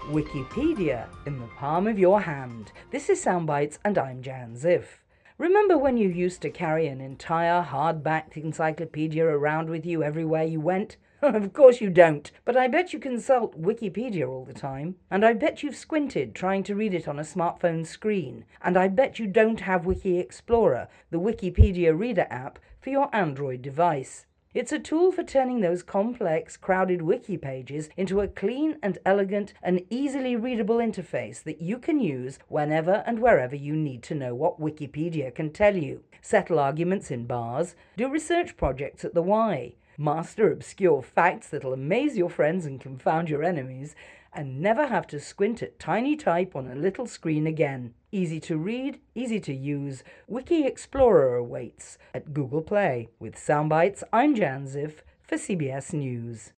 Wikipedia in the palm of your hand. This is Soundbites and I'm Jan Ziff. Remember when you used to carry an entire hardback encyclopedia around with you everywhere you went? Of course you don't, but I bet you consult Wikipedia all the time. And I bet you've squinted trying to read it on a smartphone screen. And I bet you don't have Wiki Explorer, the Wikipedia reader app, for your Android device. It's a tool for turning those complex, crowded wiki pages into a clean and elegant and easily readable interface that you can use whenever and wherever you need to know what Wikipedia can tell you. Settle arguments in bars, do research projects at the Y, master obscure facts that'll amaze your friends and confound your enemies, and never have to squint at tiny type on a little screen again. Easy to read, easy to use. Wiki Explorer awaits at Google Play. With Soundbites, I'm Jan Ziff for CBS News.